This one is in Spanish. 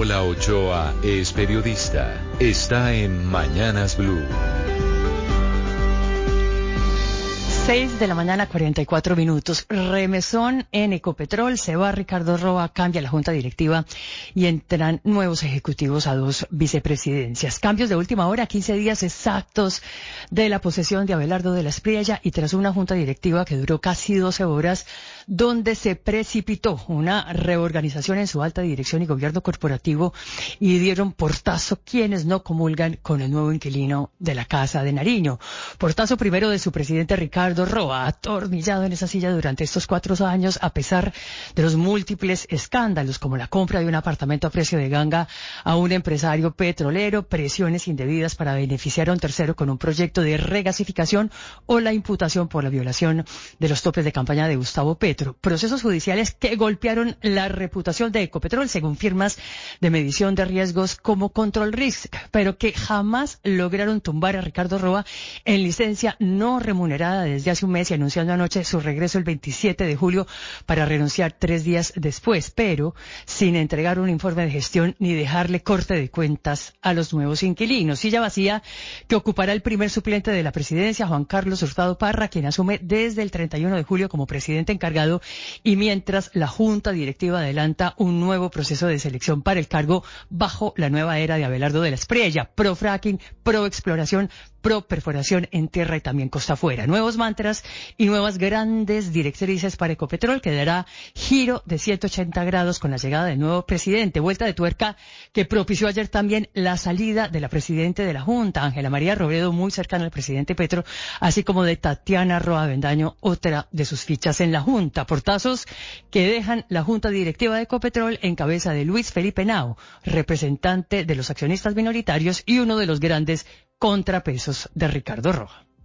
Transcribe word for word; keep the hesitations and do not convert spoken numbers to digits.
Paola Ochoa es periodista. Está en Mañanas Blue. seis de la mañana, cuarenta y cuatro minutos. Remesón en Ecopetrol. Se va Ricardo Roa, cambia la junta directiva y entran nuevos ejecutivos a dos vicepresidencias. Cambios de última hora, quince días exactos de la posesión de Abelardo de la Espriella y tras una junta directiva que duró casi doce horas, donde se precipitó una reorganización en su alta dirección y gobierno corporativo y dieron portazo quienes no comulgan con el nuevo inquilino de la Casa de Nariño. Portazo primero de su presidente Ricardo Roa, atornillado en esa silla durante estos cuatro años a pesar de los múltiples escándalos como la compra de un apartamento a precio de ganga a un empresario petrolero, presiones indebidas para beneficiar a un tercero con un proyecto de regasificación o la imputación por la violación de los topes de campaña de Gustavo Petro. Procesos judiciales que golpearon la reputación de Ecopetrol según firmas de medición de riesgos como Control Risk, pero que jamás lograron tumbar a Ricardo Roa en licencia no remunerada desde hace un mes y anunciando anoche su regreso el veintisiete de julio para renunciar tres días después, pero sin entregar un informe de gestión ni dejarle corte de cuentas a los nuevos inquilinos. Silla vacía que ocupará el primer suplente de la presidencia, Juan Carlos Hurtado Parra, quien asume desde el treinta y uno de julio como presidente encargado, y mientras la junta directiva adelanta un nuevo proceso de selección para el cargo bajo la nueva era de Abelardo de la Espriella, pro fracking, pro exploración, pro perforación en tierra y también costa afuera. Nuevos mantras y nuevas grandes directrices para Ecopetrol, que dará giro de ciento ochenta grados con la llegada del nuevo presidente. Vuelta de tuerca que propició ayer también la salida de la presidenta de la Junta, Ángela María Robledo, muy cercana al presidente Petro, así como de Tatiana Roa Avendaño, otra de sus fichas en la Junta. Portazos que dejan la Junta Directiva de Ecopetrol en cabeza de Luis Felipe Henao, representante de los accionistas minoritarios y uno de los grandes contrapesos de Ricardo Roa.